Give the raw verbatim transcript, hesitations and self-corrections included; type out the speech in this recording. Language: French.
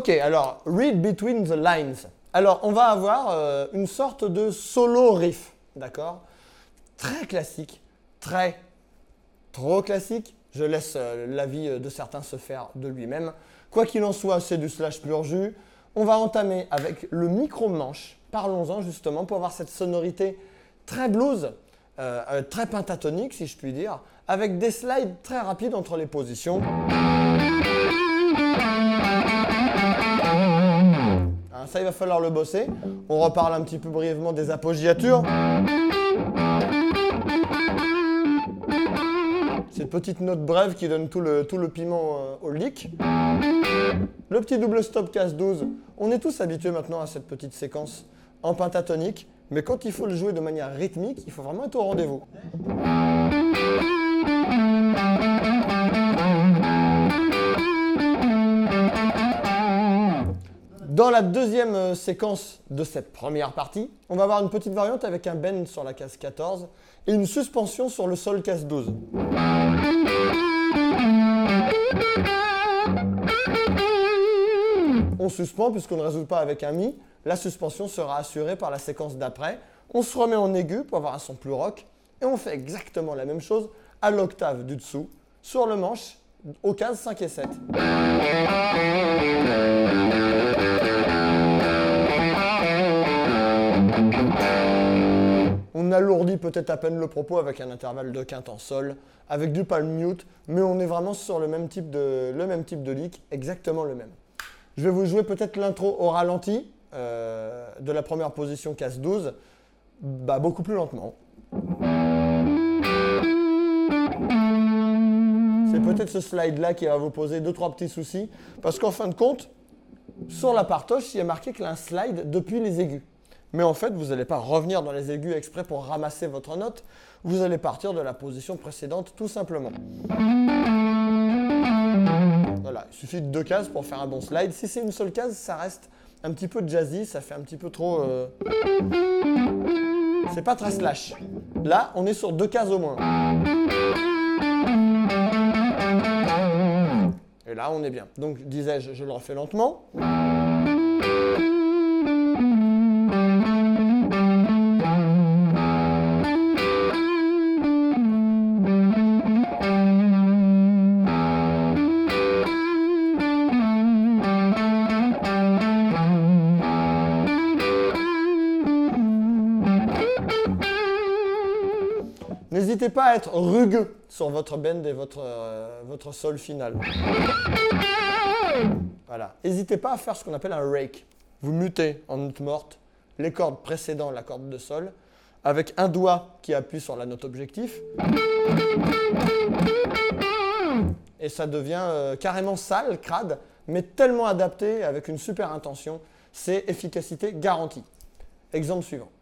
Ok, alors, read between the lines. Alors, on va avoir euh, une sorte de solo riff, d'accord? Très classique, très, trop classique. Je laisse euh, l'avis de certains se faire de lui-même. Quoi qu'il en soit, c'est du slash pur jus. On va entamer avec le micro-manche. Parlons-en justement pour avoir cette sonorité très blues, euh, euh, très pentatonique si je puis dire, avec des slides très rapides entre les positions. Hein, ça, il va falloir le bosser. On reparle un petit peu brièvement des appoggiatures. Cette petite note brève qui donne tout le, tout le piment euh, au lick. Le petit double stop casse douze. On est tous habitués maintenant à cette petite séquence en pentatonique, mais quand il faut le jouer de manière rythmique, il faut vraiment être au rendez-vous. Dans la deuxième euh, séquence de cette première partie, on va avoir une petite variante avec un bend sur la case quatorze et une suspension sur le sol case douze. On suspend puisqu'on ne résout pas avec un mi. La suspension sera assurée par la séquence d'après. On se remet en aigu pour avoir un son plus rock. Et on fait exactement la même chose à l'octave du dessous, sur le manche, aux cases cinq et sept. On alourdit peut-être à peine le propos avec un intervalle de quinte en sol, avec du palm mute, mais on est vraiment sur le même type de, le même type de lick, exactement le même. Je vais vous jouer peut-être l'intro au ralenti euh, de la première position case douze, bah, beaucoup plus lentement. C'est peut-être ce slide-là qui va vous poser deux trois petits soucis, parce qu'en fin de compte, sur la partoche, il y a marqué qu'il y a un slide depuis les aigus. Mais en fait, vous n'allez pas revenir dans les aigus exprès pour ramasser votre note, vous allez partir de la position précédente tout simplement. Voilà, il suffit de deux cases pour faire un bon slide. Si c'est une seule case, ça reste un petit peu jazzy, ça fait un petit peu trop... Euh... C'est pas très slash. Là, on est sur deux cases au moins. Et là, on est bien. Donc, disais-je, je le refais lentement. N'hésitez pas à être rugueux sur votre bend et votre, euh, votre sol final. Voilà. N'hésitez pas à faire ce qu'on appelle un rake. Vous mutez en note morte les cordes précédant la corde de sol avec un doigt qui appuie sur la note objectif. Et ça devient euh, carrément sale, crade, mais tellement adapté avec une super intention. C'est efficacité garantie. Exemple suivant.